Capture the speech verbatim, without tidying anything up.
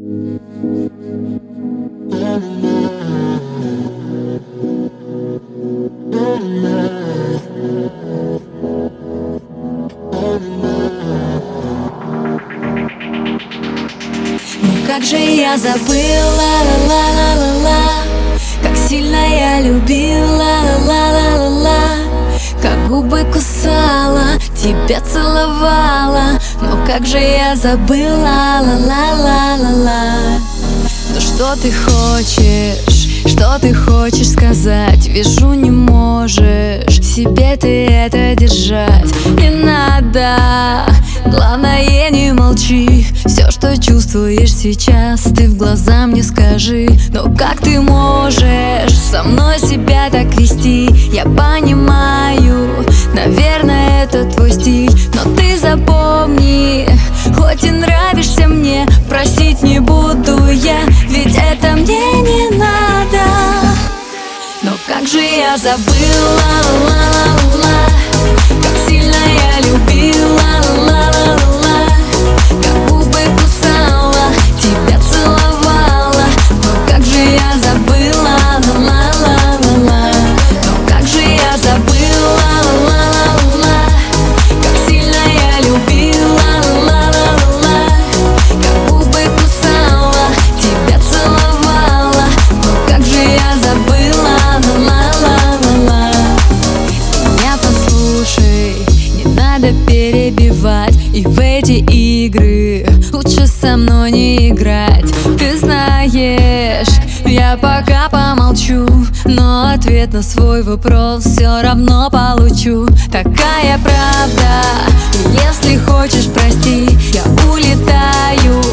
Как же я забыла, ла-ла-ла-ла-ла, как сильно я любила, ла-ла-ла-ла-ла, как губы кусала, тебя целовала. Но как же я забыла, ла-ла-ла-ла-ла. Ну что ты хочешь, что ты хочешь сказать? Вижу, не можешь в себе ты это держать. Не надо, главное не молчи. Все, что чувствуешь сейчас, ты в глаза мне скажи. Но как ты можешь со мной себя так вести? Я понимаю, наверное, это твой стиль. Но ты запомни, хоть и нравишься мне, просить не буду я, ведь это мне не надо. Но как же я забыла, ла-ла-ла-ла, как сильно я любила, ла-ла-ла-ла, как губы кусала, тебя целовала. Но как же я забыла, ла-ла-ла-ла, но как же я забыла, ла-ла-ла-ла, как сильно я любила, ла-ла-ла-ла, как губы кусала, тебя целовала. Но как же я забыла, ла-ла-ла-ла. Меня послушай, не надо перебивать, и в эти игры лучше со мной не играть. Ты знаешь, я пока помолчу, но ответ на свой вопрос все равно получу. Такая правда, и если хочешь, прости, я улетаю